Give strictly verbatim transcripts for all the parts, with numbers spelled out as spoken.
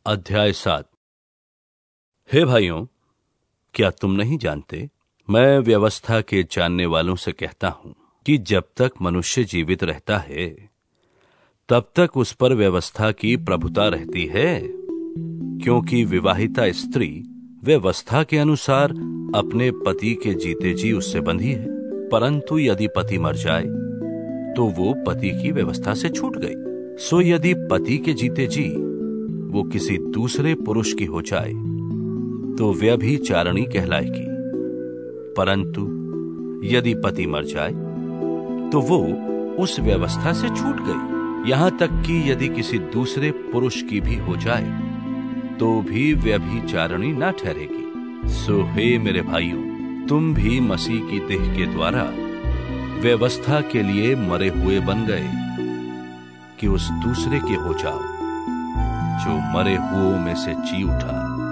अध्याय सात। हे भाइयों, क्या तुम नहीं जानते, मैं व्यवस्था के जानने वालों से कहता हूं कि जब तक मनुष्य जीवित रहता है तब तक उस पर व्यवस्था की प्रभुता रहती है, क्योंकि विवाहिता स्त्री व्यवस्था के अनुसार अपने पति के जीते जी उससे बंधी है। परंतु यदि पति मर जाए तो वो पति की व्यवस्था से छूट गई। सो यदि पति के जीते जी वो किसी दूसरे पुरुष की हो जाए तो व्यभिचारिणी कहलाएगी। परंतु यदि पति मर जाए तो वो उस व्यवस्था से छूट गई। यहां तक कि यदि किसी दूसरे पुरुष की भी हो जाए तो भी व्यभिचारिणी ना ठहरेगी। सो हे मेरे भाइयों, तुम भी मसीह की देह के द्वारा व्यवस्था के लिए मरे हुए बन गए कि उस दूसरे के हो जाओ जो मरे हुओं में से जी उठा,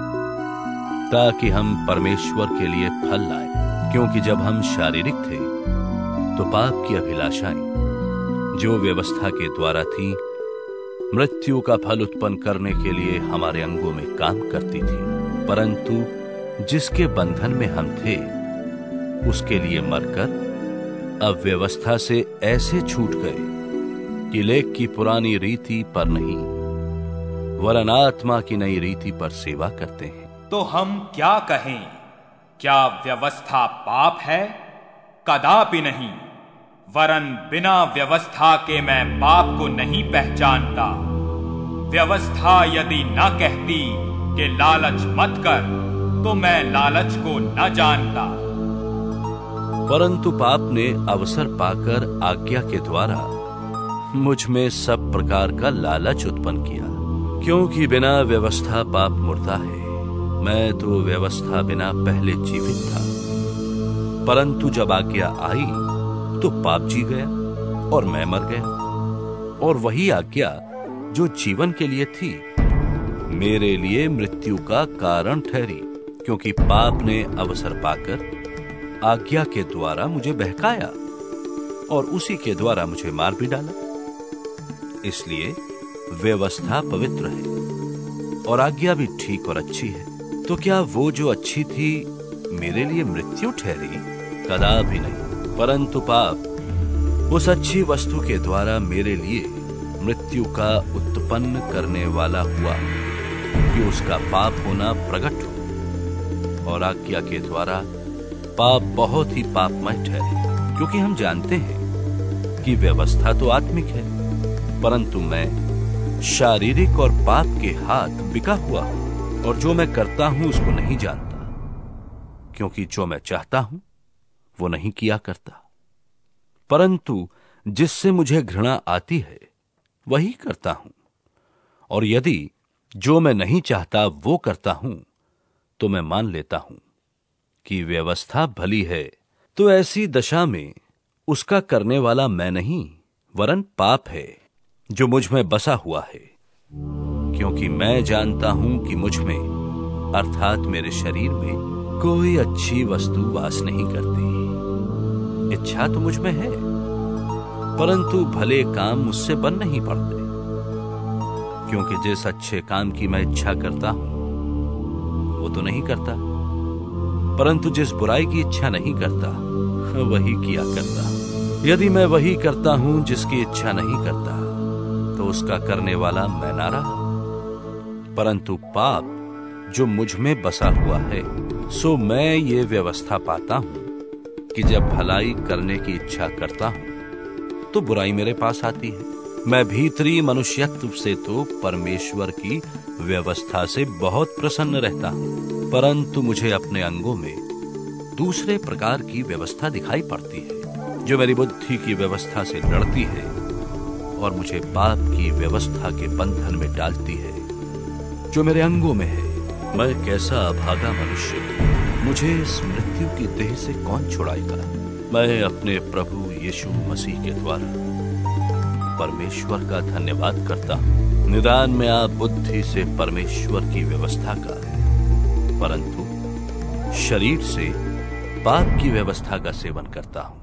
ताकि हम परमेश्वर के लिए फल लाए। क्योंकि जब हम शारीरिक थे तो पाप की अभिलाषाएं जो व्यवस्था के द्वारा थी मृत्यु का फल उत्पन्न करने के लिए हमारे अंगों में काम करती थी। परंतु जिसके बंधन में हम थे उसके लिए मरकर अब व्यवस्था से ऐसे छूट गए कि लेख की पुरानी रीति पर नहीं वरन आत्मा की नई रीति पर सेवा करते हैं। तो हम क्या कहें? क्या व्यवस्था पाप है? कदापि नहीं, वरन बिना व्यवस्था के मैं पाप को नहीं पहचानता। व्यवस्था यदि न कहती कि लालच मत कर, तो मैं लालच को न जानता। परंतु पाप ने अवसर पाकर आज्ञा के द्वारा मुझ में सब प्रकार का लालच उत्पन्न किया। क्योंकि बिना व्यवस्था पाप मुर्दा है। मैं तो व्यवस्था बिना पहले जीवित था, परंतु जब आज्ञा आई तो पाप जी गया और मैं मर गया। और वही आज्ञा जो जीवन के लिए थी मेरे लिए मृत्यु का कारण ठहरी, क्योंकि पाप ने अवसर पाकर आज्ञा के द्वारा मुझे बहकाया और उसी के द्वारा मुझे मार भी डाला। इसलिए व्यवस्था पवित्र है और आज्ञा भी ठीक और अच्छी है। तो क्या वो जो अच्छी थी मेरे लिए मृत्यु ठहरी? कदापि नहीं, परंतु पाप उस अच्छी वस्तु के द्वारा मेरे लिए मृत्यु का उत्पन्न करने वाला हुआ कि उसका पाप होना प्रकट हो। और आज्ञा के द्वारा पाप बहुत ही पापमय ठहरे, क्योंकि हम जानते हैं कि व्यवस्था तो आत्मिक है, परंतु मैं शारीरिक और पाप के हाथ बिका हुआ हूं। और जो मैं करता हूं उसको नहीं जानता, क्योंकि जो मैं चाहता हूं वो नहीं किया करता, परंतु जिससे मुझे घृणा आती है वही करता हूं। और यदि जो मैं नहीं चाहता वो करता हूं तो मैं मान लेता हूं कि व्यवस्था भली है। तो ऐसी दशा में उसका करने वाला मैं नहीं वरन पाप है जो मुझ में बसा हुआ है। क्योंकि मैं जानता हूं कि मुझ में अर्थात मेरे शरीर में कोई अच्छी वस्तु वास नहीं करती। इच्छा तो मुझ में है, परंतु भले काम मुझसे बन नहीं पड़ते। क्योंकि जिस अच्छे काम की मैं इच्छा करता हूं वो तो नहीं करता, परंतु जिस बुराई की इच्छा नहीं करता वही किया करता। यदि मैं वही करता हूं जिसकी इच्छा नहीं करता तो उसका करने वाला मैं ना रहा। परंतु पाप जो मुझ में बसा हुआ है, सो मैं ये व्यवस्था पाता हूं कि जब भलाई करने की इच्छा करता हूं तो बुराई मेरे पास आती है। मैं भीतरी मनुष्यत्व से तो परमेश्वर की व्यवस्था से बहुत प्रसन्न रहता हूं, परंतु मुझे अपने अंगों में दूसरे प्रकार की व्यवस्था दिखाई पड़ती है जो मेरी बुद्धि की व्यवस्था से लड़ती है और मुझे पाप की व्यवस्था के बंधन में डालती है जो मेरे अंगों में है। मैं कैसा अभागा मनुष्य हूं, मुझे इस मृत्यु की देह से कौन छुड़ाएगा? मैं अपने प्रभु यीशु मसीह के द्वारा परमेश्वर का धन्यवाद करता हूं। निदान में आप बुद्धि से परमेश्वर की व्यवस्था का, परंतु शरीर से पाप की व्यवस्था का सेवन करता हूं।